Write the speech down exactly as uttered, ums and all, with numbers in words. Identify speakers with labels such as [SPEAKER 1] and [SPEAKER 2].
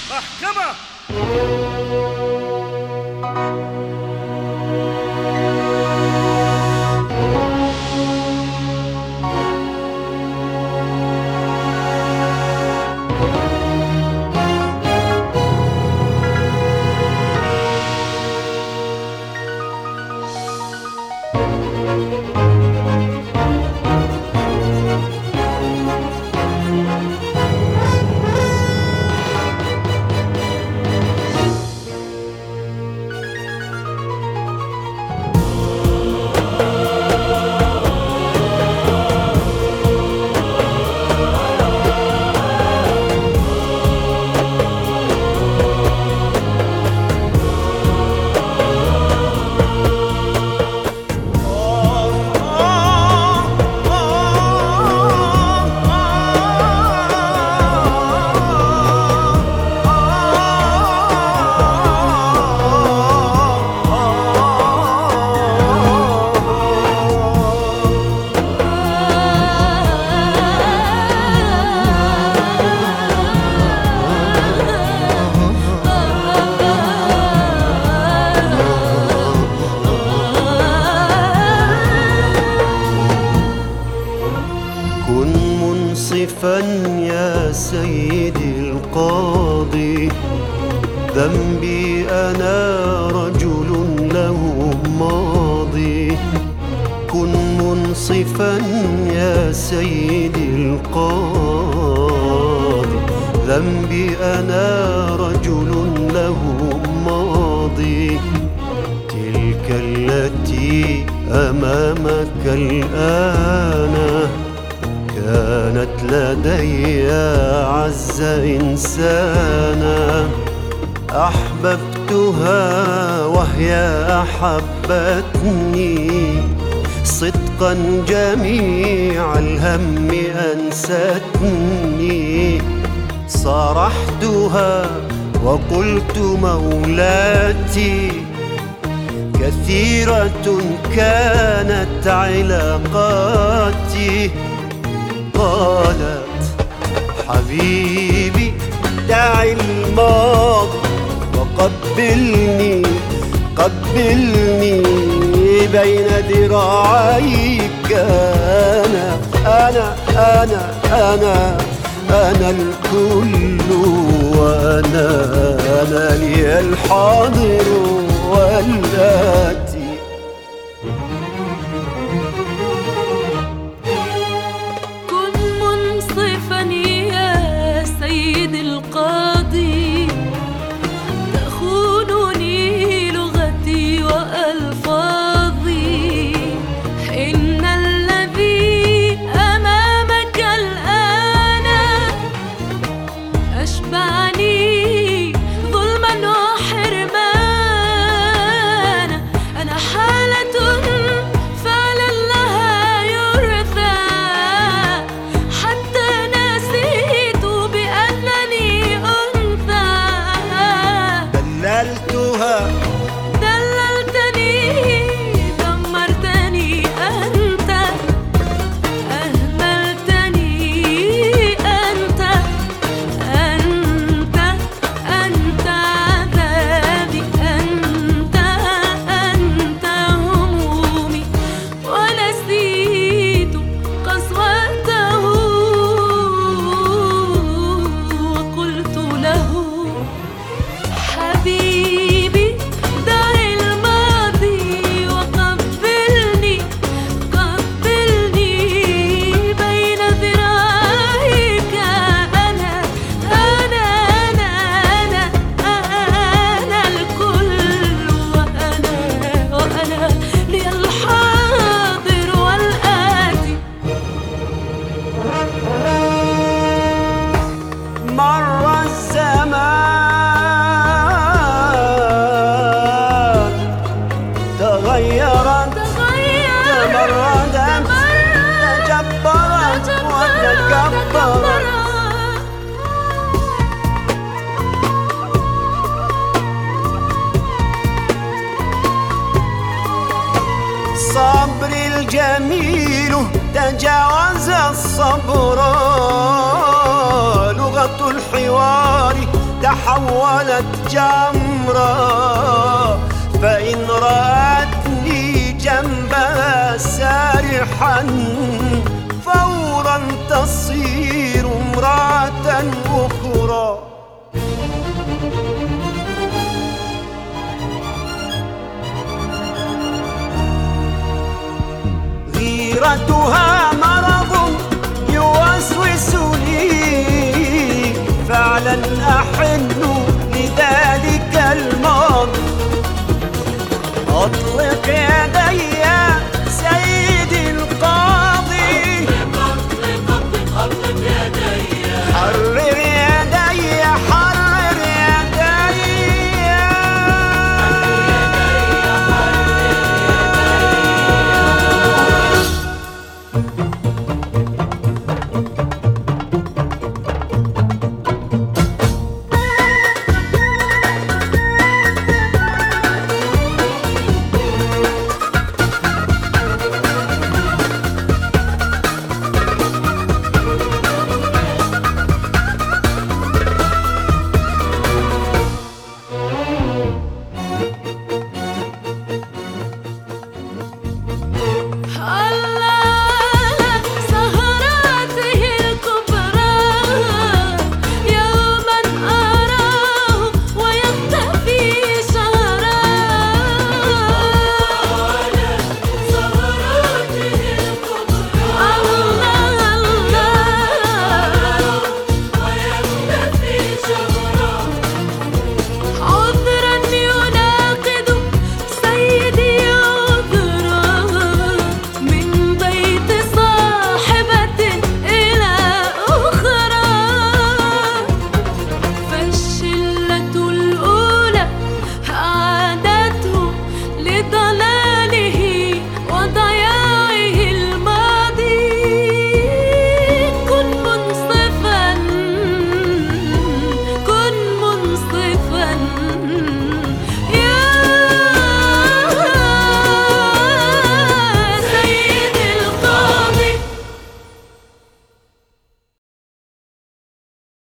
[SPEAKER 1] محكمة.
[SPEAKER 2] يا سيدي القاضي، ذنبي أنا رجل له ماضي. كن منصفا يا سيدي القاضي، ذنبي أنا رجل له ماضي. تلك التي أمامك الآن كانت لدي أعز إنسانا، أحببتها وهي أحبتني، صدقا جميع الهم أنستني. صارحتها وقلت مولاتي، كثيرة كانت علاقاتي. قالت حبيبي دع الماضي وقبلني قبلني بين ذراعيك. أنا أنا أنا أنا أنا الكل، وأنا أنا لي الحاضر والآتي.
[SPEAKER 3] القاضي، تخونني لغتي وألفاظي. إن الذي أمامك الآن أشبعني ظلما وحرمانا. أنا حالة فعلا لها يرثى، حتى نسيت بأنني
[SPEAKER 2] دللتها
[SPEAKER 3] دللتني، دمرتني أنت، أهملتني أنت، أنت أنت عذابي، أنت أنت همومي. ونسيت قسوته وقلت له حبيبي دع الماضي وقبلني قبلني بين ذراعيك. أنا أنا أنا أنا أنا الكل، وأنا وأنا لي الحاضر والآتي.
[SPEAKER 2] مر الزمان تغيرت تمردت تجبرت وتكبرت. صبري الجميل تجاوز الصبر، لغة الحوار تحولت جمرة، فإن رأتني جنبها سارحا فورا تصير امرأة أخرى. غيرتها مرض يوسوس لي، فعلا أحن لذلك الماضي. أطلق يدي